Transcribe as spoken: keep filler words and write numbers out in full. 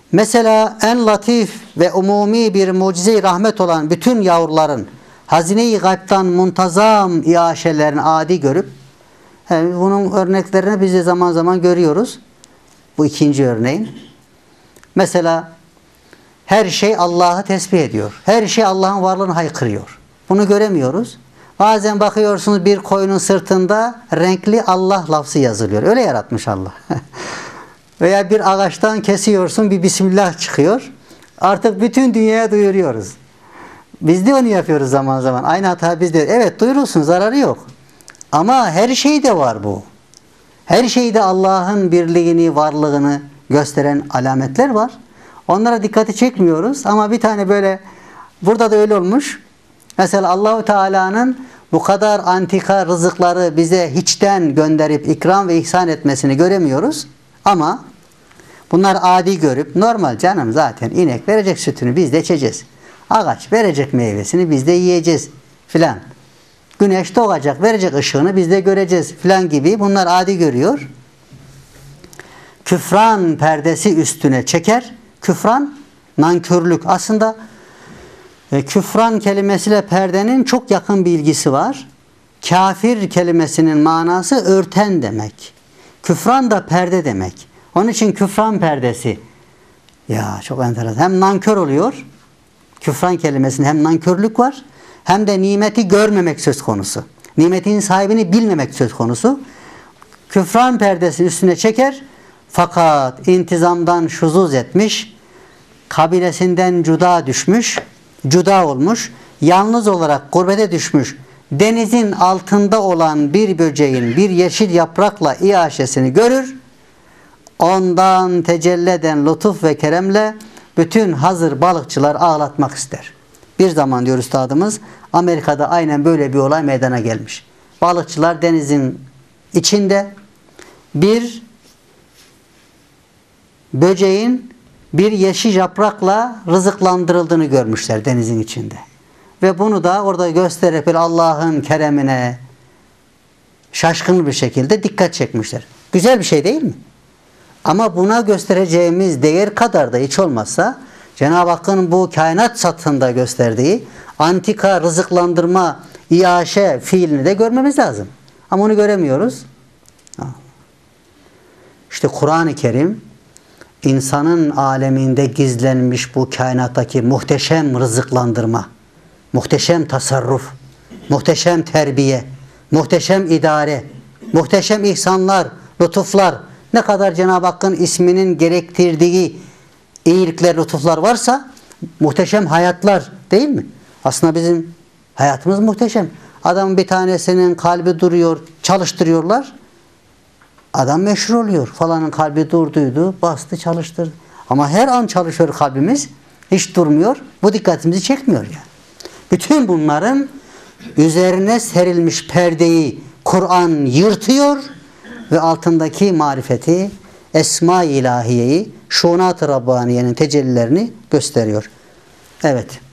Mesela en latif ve umumi bir mucize-i rahmet olan bütün yavruların hazine-i gaybtan muntazam iaşelerini adi görüp, yani bunun örneklerini biz de zaman zaman görüyoruz. Bu ikinci örneğin. Mesela her şey Allah'ı tesbih ediyor. Her şey Allah'ın varlığını haykırıyor. Bunu göremiyoruz. Bazen bakıyorsunuz bir koyunun sırtında renkli Allah lafzı yazılıyor. Öyle yaratmış Allah. Veya bir ağaçtan kesiyorsun, bir Bismillah çıkıyor. Artık bütün dünyaya duyuruyoruz. Biz de onu yapıyoruz zaman zaman. Aynı hata bizde. Evet, duyurulsun, zararı yok. Ama her şeyde var bu. Her şeyde Allah'ın birliğini, varlığını gösteren alametler var. Onlara dikkati çekmiyoruz. Ama bir tane böyle, burada da öyle olmuş. Mesela Allahu Teala'nın bu kadar antika rızıkları bize hiçten gönderip ikram ve ihsan etmesini göremiyoruz. Ama bunlar adi görüp, normal canım zaten inek verecek sütünü biz de içeceğiz. Ağaç verecek meyvesini biz de yiyeceğiz filan. Güneş doğacak, verecek ışığını biz de göreceğiz filan gibi bunlar adi görüyor. Küfran perdesi üstüne çeker. Küfran, nankörlük. Aslında e, küfran kelimesiyle perdenin çok yakın bir ilgisi var. Kafir kelimesinin manası örten demek. Küfran da perde demek. Onun için küfran perdesi. Ya çok enteresan. Hem nankör oluyor. Küfran kelimesinde hem nankörlük var, hem de nimeti görmemek söz konusu. Nimetin sahibini bilmemek söz konusu. Küfran perdesini üstüne çeker. Fakat intizamdan şuzuz etmiş, kabilesinden cuda düşmüş, cuda olmuş, yalnız olarak gurbete düşmüş, denizin altında olan bir böceğin bir yeşil yaprakla iaşesini görür, ondan tecelli eden lütuf ve keremle bütün hazır balıkçılar ağlatmak ister. Bir zaman diyor üstadımız, Amerika'da aynen böyle bir olay meydana gelmiş. Balıkçılar denizin içinde bir böceğin bir yeşil yaprakla rızıklandırıldığını görmüşler denizin içinde. Ve bunu da orada gösterip Allah'ın keremine şaşkın bir şekilde dikkat çekmişler. Güzel bir şey değil mi? Ama buna göstereceğimiz değer kadar da hiç olmazsa Cenab-ı Hakk'ın bu kainat satında gösterdiği antika rızıklandırma, iaşe fiilini de görmemiz lazım. Ama onu göremiyoruz. İşte Kur'an-ı Kerim insanın aleminde gizlenmiş bu kainattaki muhteşem rızıklandırma, muhteşem tasarruf, muhteşem terbiye, muhteşem idare, muhteşem ihsanlar, lütuflar, ne kadar Cenab-ı Hakk'ın isminin gerektirdiği iyilikler, lütuflar varsa muhteşem hayatlar değil mi? Aslında bizim hayatımız muhteşem. Adamın bir tanesinin kalbi duruyor, çalıştırıyorlar. Adam meşhur oluyor. Falanın kalbi durduydu, bastı, çalıştırdı. Ama her an çalışıyor kalbimiz. Hiç durmuyor. Bu dikkatimizi çekmiyor yani. Bütün bunların üzerine serilmiş perdeyi Kur'an yırtıyor ve altındaki marifeti, Esma-i İlahiye'yi, Şunat-ı Rabbaniye'nin tecellilerini gösteriyor. Evet.